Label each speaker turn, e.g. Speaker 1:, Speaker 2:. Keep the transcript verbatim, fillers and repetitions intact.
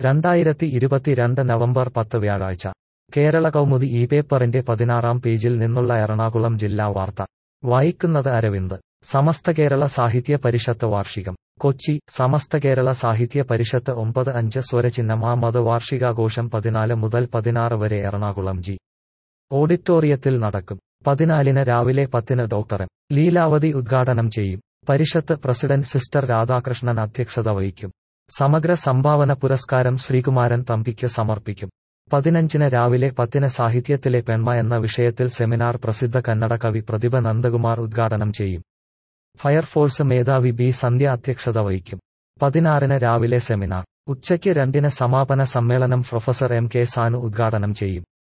Speaker 1: രണ്ടായിരത്തി ഇരുപത്തിരണ്ട് നവംബർ പത്ത് വ്യാഴാഴ്ച കേരള കൗമുദി ഈ പേപ്പറിന്റെ പതിനാറാം പേജിൽ നിന്നുള്ള എറണാകുളം ജില്ലാ വാർത്ത വായിക്കുന്നത് അരവിന്ദ്. സമസ്ത കേരള സാഹിത്യ പരിഷത്ത് വാർഷികം കൊച്ചി. സമസ്ത കേരള സാഹിത്യ പരിഷത്ത് ഒമ്പത് അഞ്ച് സ്വരചിഹ്നം ആ മത വാർഷികാഘോഷം പതിനാല് മുതൽ പതിനാറ് വരെ എറണാകുളം ജി ഓഡിറ്റോറിയത്തിൽ നടക്കും. പതിനാലിന് രാവിലെ പത്തിന് ഡോക്ടർ എം ലീലാവതി ഉദ്ഘാടനം ചെയ്യും. പരിഷത്ത് പ്രസിഡന്റ് സിസ്റ്റർ രാധാകൃഷ്ണൻ അധ്യക്ഷത വഹിക്കും. സമഗ്ര സംഭാവന പുരസ്കാരം ശ്രീകുമാരൻ തമ്പിക്ക് സമർപ്പിക്കും. പതിനഞ്ചിന് രാവിലെ പത്തിന് സാഹിത്യത്തിലെ പെൺമ എന്ന വിഷയത്തിൽ സെമിനാർ പ്രസിദ്ധ കന്നഡ കവി പ്രതിഭ നന്ദകുമാർ ഉദ്ഘാടനം ചെയ്യും. ഫയർഫോഴ്സ് മേധാവി ബി സന്ധ്യ അധ്യക്ഷത വഹിക്കും. പതിനാറിന് രാവിലെ സെമിനാർ. ഉച്ചയ്ക്ക് രണ്ടിന് സമാപന സമ്മേളനം പ്രൊഫസർ എം കെ സാനു ഉദ്ഘാടനം ചെയ്യും.